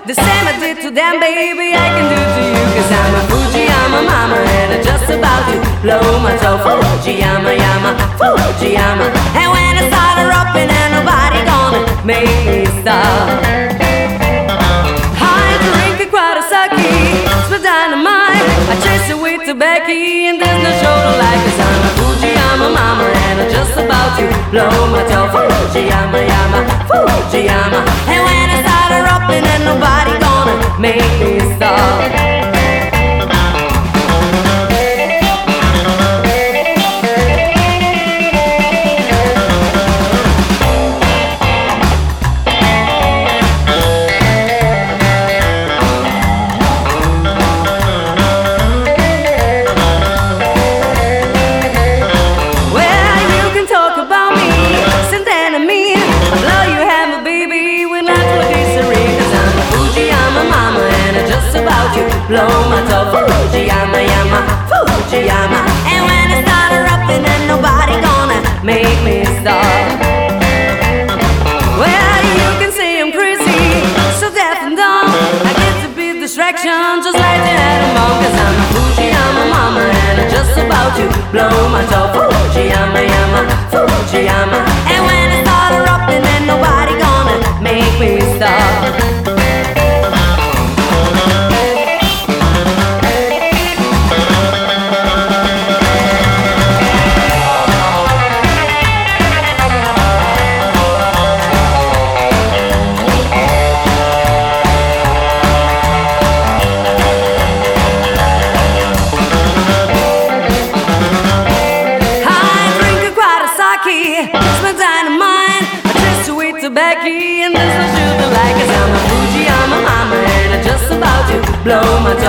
The same I did to them, baby, I can do to you. Cause I'm a Fujiyama mama and I'm just about to blow my top. Fujiyama, yama, Fujiyama. And when I start rocking, ain't nobody gonna make me stop. I drink a quite a sake, it's my dynamite. I chase it with tobacco and there's no shoulder like. Cause I'm a Fujiyama mama and I'm just about to blow my top. Fujiyama, yama, Fujiyama. And when I start rocking, ain't nobody gonna make me stop. Blow my top, Fujiyama, yama, Fujiyama. And when I start rocking, ain't nobody gonna make me stop. Well, you can say I'm crazy, so deaf and dumb. I get to be distraction, just like the animal. Cause I'm a Fujiyama mama and I'm just about to blow my top, Fujiyama, yama, Fujiyama. And when I start rocking, ain't nobody gonna make me stop. It's my dynamite, I chase it with tobacco and there's no sugar like. Cause I'm a Fujiyama mama and I'm just about to blow my top.